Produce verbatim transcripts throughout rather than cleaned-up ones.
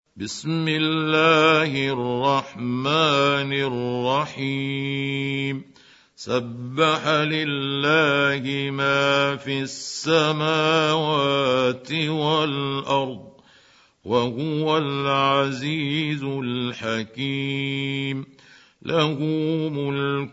بسم الله الرحمن الرحيم سبح لله ما في السماوات والأرض وهو العزيز الحكيم له ملك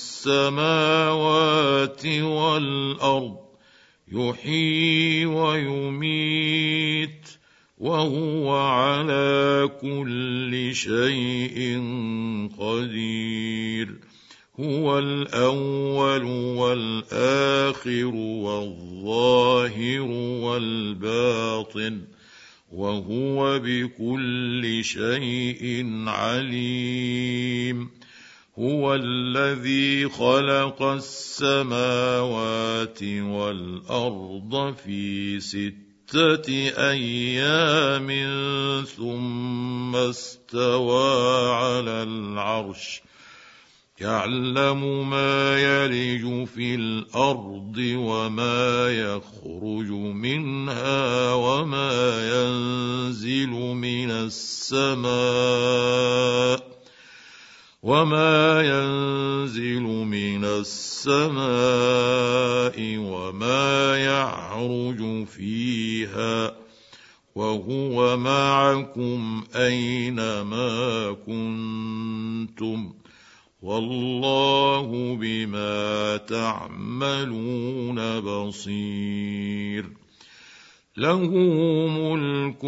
السماوات والأرض يحيي ويميت وهو على كل شيء قدير هو الأول والآخر والظاهر والباطن وهو بكل شيء عليم هو الذي خلق السماوات والأرض في ستة أيام ثم استوى على العرش يعلم ما يلج في الأرض وما يخرج منها وما ينزل من السماء وما ينزل من السماء وما يعرج فيها وهو معكم أينما كنتم والله بما تعملون بصير له ملك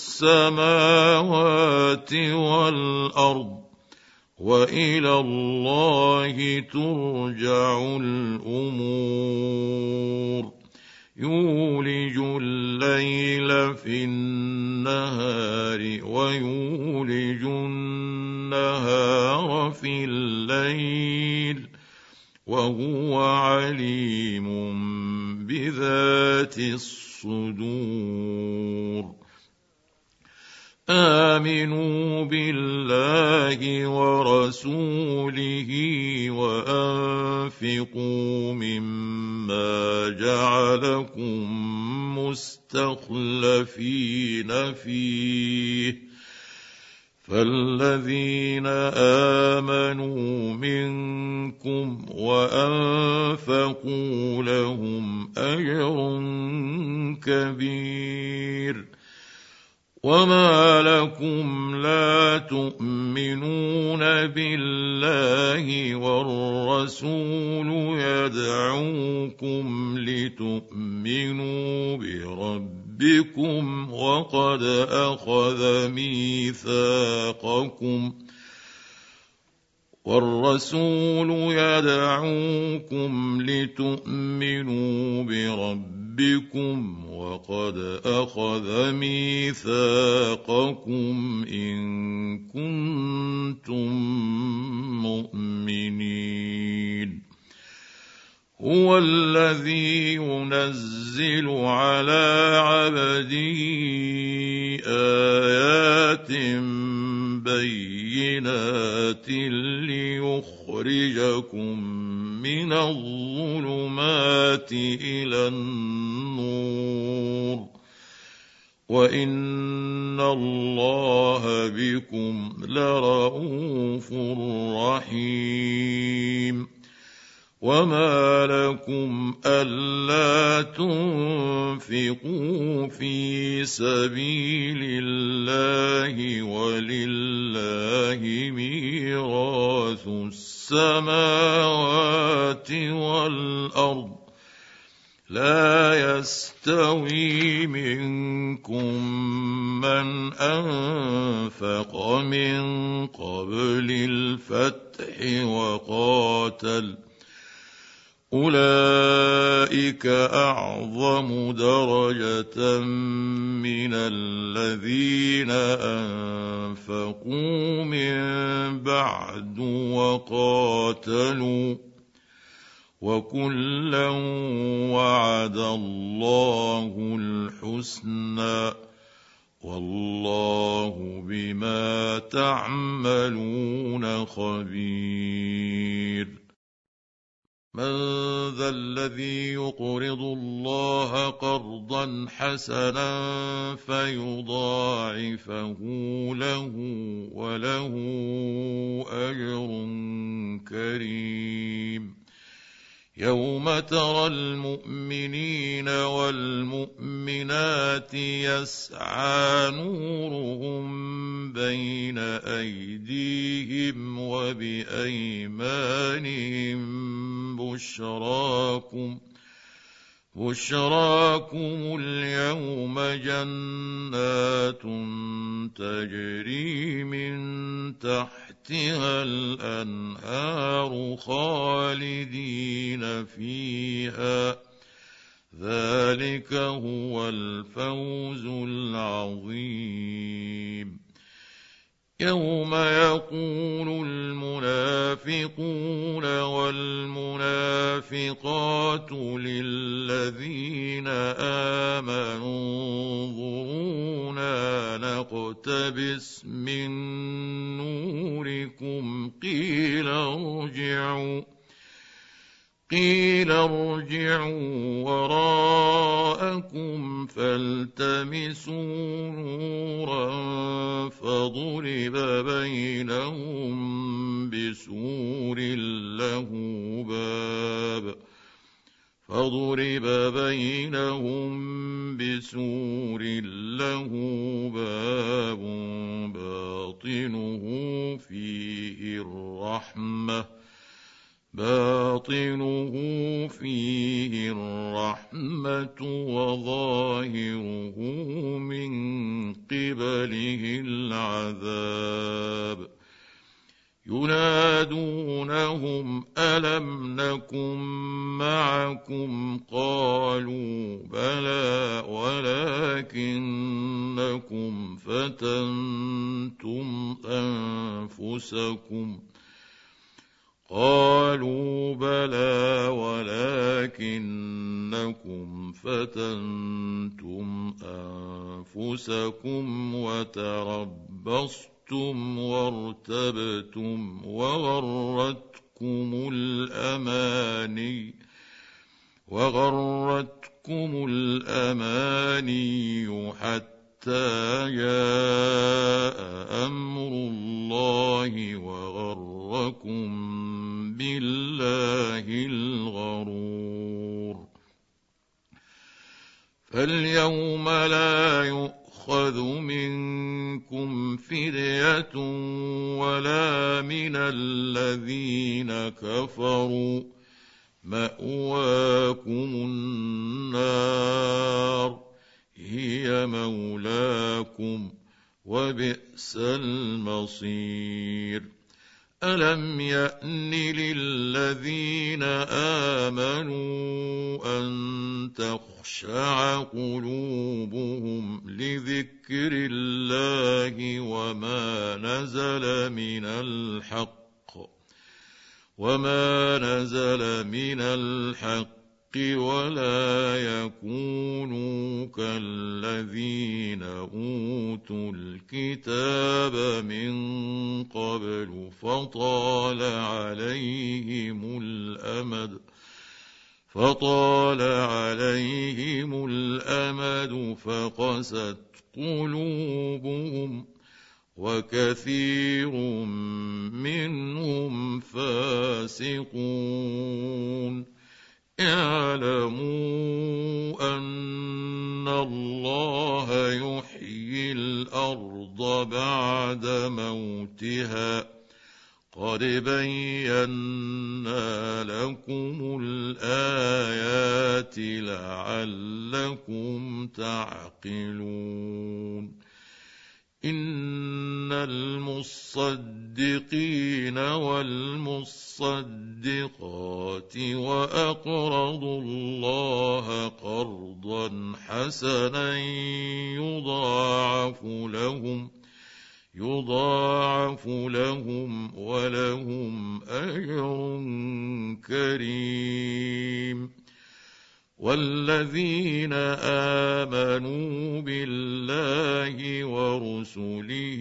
السماوات والأرض وإلى الله ترجع الأمور يولج الليل في النهار ويولج النهار في الليل وهو عليم بذات الصدور آمنوا بالله ورسوله وأنفقوا مما جعلكم مستخلفين فيه فالذين آمنوا منكم وأنفقوا لهم أجر كبير وما لكم لا تؤمنون بالله والرسول يدعوكم لتؤمنوا بربكم وقد أخذ ميثاقكم والرسول يدعوكم لتؤمنوا بربكم وقد أخذ ميثاقكم إن كنتم مؤمنين هو الذي ينزل على عبده آيات بينات ليخرجكم من الظلمات إلى النور وإن الله بكم لرءوف رحيم وما لكم ألا تنفقوا في سبيل الله ولله ميراث السماوات والأرض لا يستوي منكم من أنفق من قبل الفتح وقاتل أولئك أعظم درجة من الذين أنفقوا من بعد وقاتلوا وكلا وعد الله الحسنى والله بما تعملون خبير من ذا الذي يقرض الله قرضا حسنا فيضاعفه له وله أجر كريم. يوم ترى المؤمنين والمؤمنات يسعى نورهم بين أيديهم وبأيمانهم بشراكم بشراكم اليوم جنات تجري من تحتها الأنهار خالدين فيها ذلك هو الفوز العظيم. يوم يقول المنافقون والمنافقات للذين آمنوا انظرونا نقتبس من نوركم قيل ارجعوا قيل ارجعوا وراءكم فالتمسوا نورا فضرب بينهم بسور له باب فضرب بينهم بسور له باب باطنه فيه الرحمة باطنه فيه الرحمة وظاهره من قبله العذاب. ينادونهم ألم نكن معكم قالوا بلى ولكنكم فتنتم أنفسكم قالوا بلى ولكنكم فتنتم أنفسكم وتربصتم وارتبتم وغرتكم الأماني وغرتكم الأماني حتى جاء أمر الله وغركم بالله الغرور. فاليوم لا يؤخذ منكم فدية ولا من الذين كفروا مأواكم النار هي مولاكم وبئس المصير. ألم يأن للذين آمنوا أن تخشع قلوبهم لذكر الله وما نزل من الحق وما نزل من الحق ولا يكونوا كالذين أوتوا الكتاب من قبل فطال عليهم الأمد فطال عليهم الأمد فقست قلوبهم وكثير منهم فاسقون. اعلموا أن الله يحيي الأرض بعد موتها قد بينا لكم الآيات لعلكم تعقلون. إن المصدقين والمصدقات وأقرضوا الله قرضا حسنا يضاعف لهم يضاعف لهم ولهم أجر كريم. والذين آمنوا بالله ورسله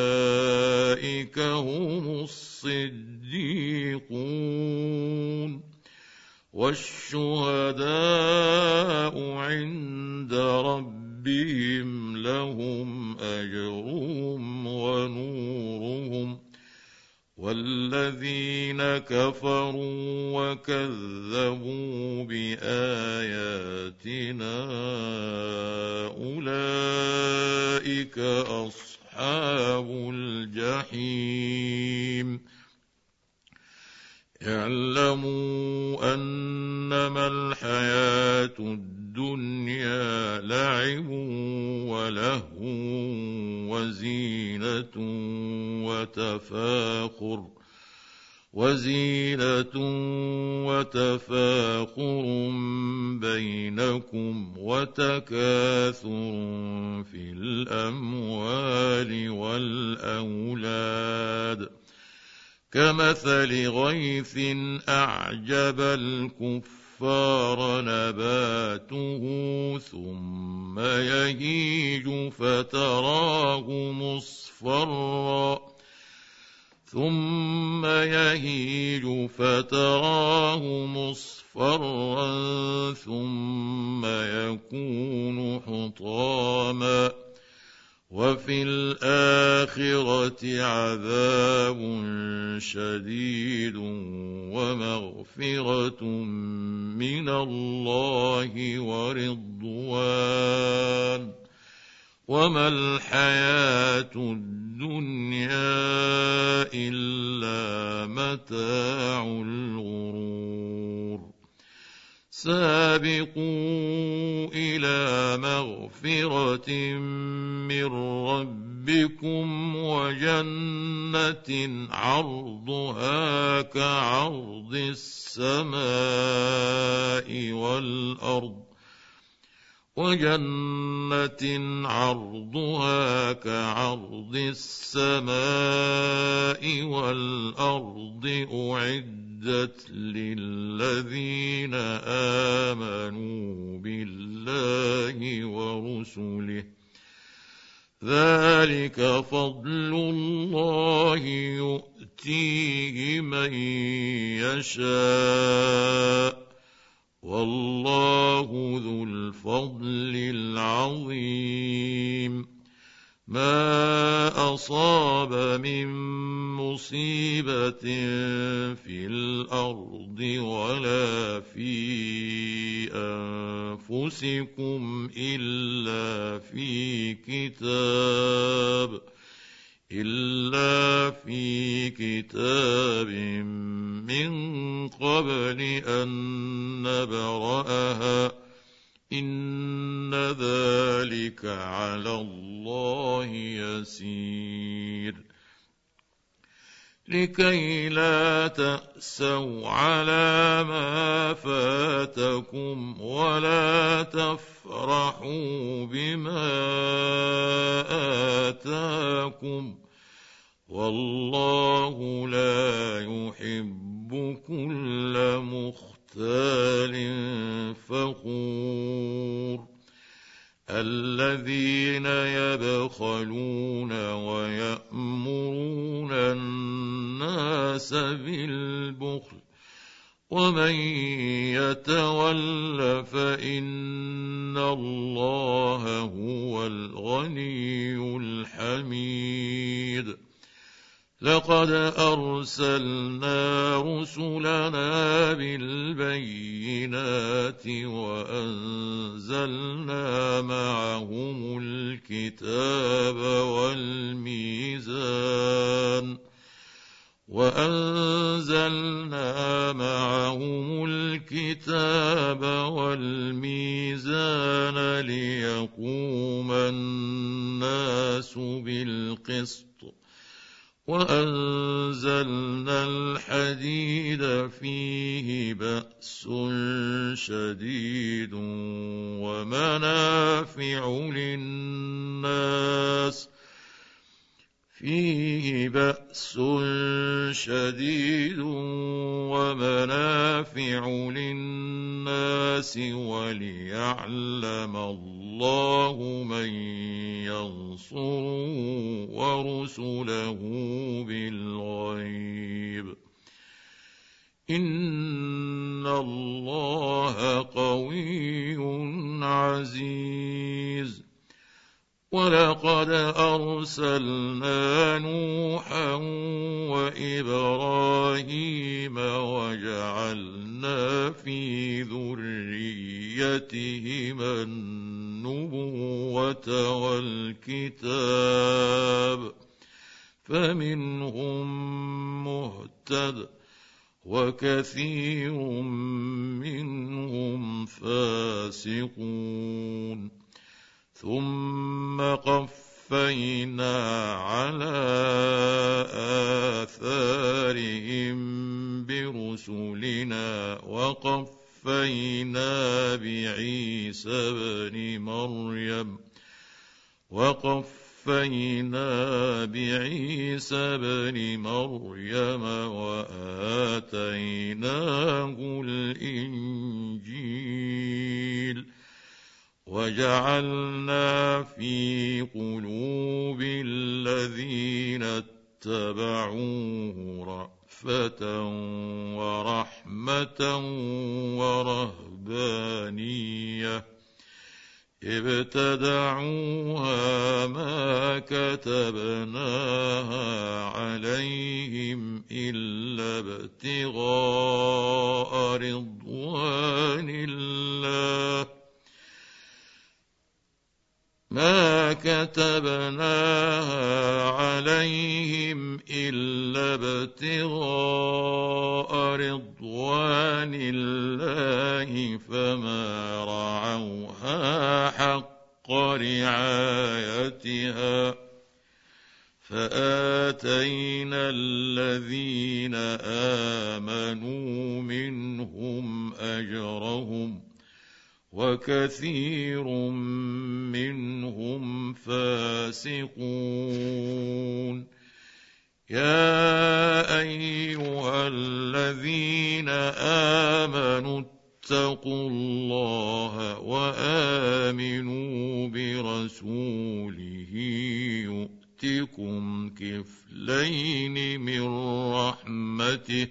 أولئك هم الصديقون والشهداء عند ربهم لهم أجرهم ونورهم والذين كفروا وكذبوا بآياتنا أولئك أصحاب الجحيم اعلموا أنما الحياة الدنيا لعب ولهو وزينة وتفاخر وزينة وتفاخر بينكم وتكاثر في الأموال والأولاد كمثل غيث أعجب الكفار نباته ثم يهيج فتراه مصفرا ثم يهيج فتراه مصفرا ثم يكون حطاما وفي الآخرة عذاب شديد ومغفرة من الله ورضوان وما الحياة الدنيا إلا متاع الغرور سابقوا إلى مغفرة من ربكم وجنة عرضها كعرض السماء والأرض وجنة عرضها كعرض السماء والأرض أعدت للذين آمنوا بالله ورسله ذلك فضل الله يؤتيه من يشاء والله ذو الفضل العظيم ما أصاب من مصيبة في الأرض ولا في أنفسكم إلا في كتاب إلا في كتاب من قبل أن نبرأها إن ذلك على الله يسير لكي لا تأسوا على ما فاتكم ولا تفرحوا بما آتاكم والله لا يحب كل مختال فخور الذين يبخلون ويأمرون الناس بالبخل ومن يتول فإن الله هو الغني الحميد لقد أرسلنا رسلنا بالبينات وأنزلنا معهم الكتاب والميزان وأنزلنا معهم الكتاب والميزان ليقوم الناس بالقسط وأنزلنا الحديد فيه بأس شديد ومنافع للناس فيه بأس شديد ومنافع للناس وليعلم الله من ينصره ورسله بالغيب إن اللَّهَ قَوِيٌّ عَزِيزٌ وَلَقَدْ أَرْسَلْنَا نُوحًا وَإِبْرَاهِيمَ وَجَعَلْنَا فِي ذُرِّيَّتِهِمَا النُّبُوَّةَ وَالْكِتَابَ فَمِنْهُم مُّهْتَدٍ وَكَثِيرٌ مِّنْهُمْ فَاسِقُونَ ثُمَّ قَفَّيْنَا عَلَىٰ آثَارِهِم بِرُسُلِنَا وَقَفَّيْنَا بِعِيسَى ابْنِ مَرْيَمَ وَقَفَّيْنَا بِعِيسَى ابْنِ مَرْيَمَ وَآتَيْنَاهُ الْإِنجِيلَ وَجَعَلْنَا فِي قُلُوبِ الَّذِينَ اتَّبَعُوهُ رَأْفَةً وَرَحْمَةً وَرَهْبَانِيَّةً ابْتَدَعُوهَا مَا كَتَبْنَاهَا عَلَيْهِمْ إِلَّا ابْتِغَاءَ رِضْوَانِ اللَّهِ مَا كَتَبْنَاهَا عَلَيْهِمْ إِلَّا ابْتِغَاءَ رِضْوَانِ اللَّهِ فَمَا رَعَوْهَا حَقَّ رِعَايَتِهَا فَآتَيْنَا الَّذِينَ آمَنُوا مِنْهُمْ أَجْرَهُمْ وَكَثِيرٌ مِّنْهُمْ فَاسِقُونَ يَا أَيُّهَا الَّذِينَ آمَنُوا اتَّقُوا اللَّهَ وَآمِنُوا بِرَسُولِهِ يُؤْتِكُمْ كِفْلَيْنِ مِنْ رَحْمَتِهِ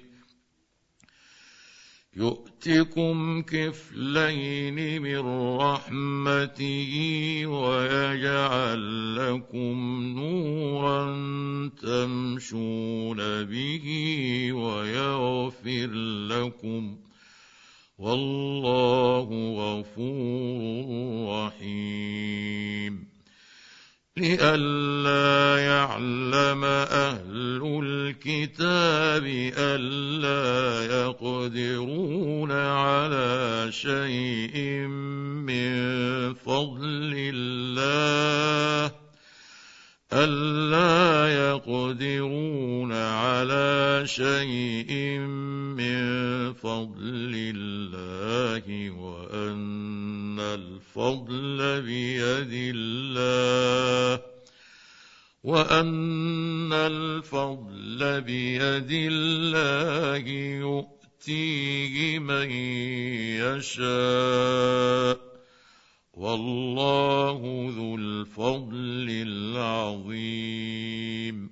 يُؤْتِكُمْ كِفْلَيْنِ مِنْ رَحْمَتِهِ وَيَجْعَلْ لَكُمْ نُورًا تَمْشُونَ بِهِ وَيَغْفِرْ لَكُمْ وَاللَّهُ غَفُورٌ رَّحِيمٌ لِئَلَّا يَعْلَمَ أَهْلُ الْكِتَابِ أَلَّا يَقْدِرُونَ عَلَىٰ شَيْءٍ مِّن فَضْلِ اللَّهِ أَلَّا يَقْدِرُونَ عَلَىٰ شَيْءٍ مِّن فَضْلِ اللَّهِ وَأَنَّ الْفَضْلَ بِيَدِ اللَّهِ وَأَنَّ الْفَضْلَ بِيَدِ اللَّهِ يُؤْتِيهِ مَن يَشَاءُ وَاللَّهُ ذُو الْفَضْلِ الْعَظِيمِ